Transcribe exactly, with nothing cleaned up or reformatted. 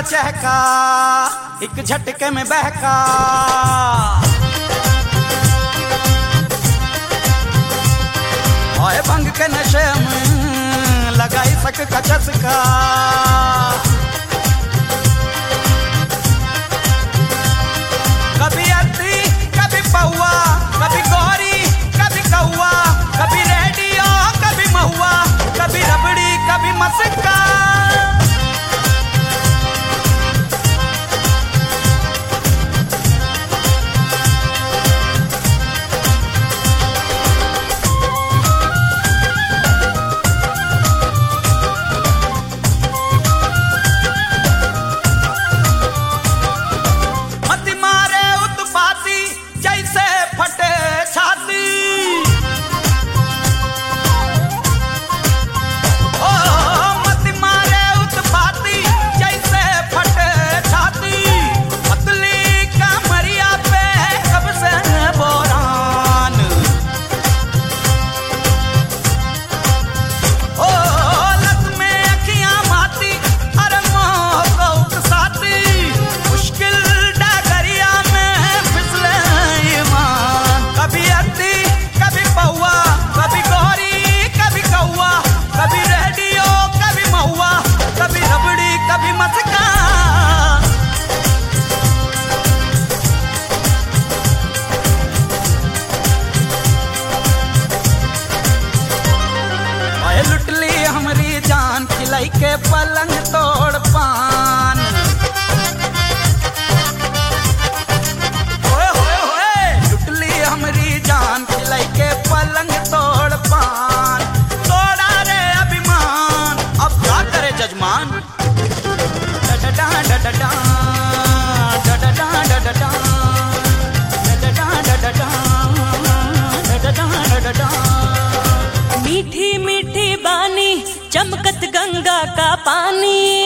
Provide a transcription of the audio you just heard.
चहका, एक झटके में बहका। ओए भंग के नशे में लगाई सक का चस्का। कभी अर्थी कभी पौआ, कभी गौरी कभी कौआ, कभी रेडियो कभी महुआ, कभी रबड़ी कभी मस्का। के पलंग तोड़ पान, ओए होए होए लुटली हमरी जान, खिलाई के पलंग तोड़ पान। तोड़ा रे अभिमान, अब क्या करे जजमान। डडडा डडडा डडडा डडडा डडडा डडडा डडडा डडडा। मीठी मीठी बानी चमकत गंगा का पानी,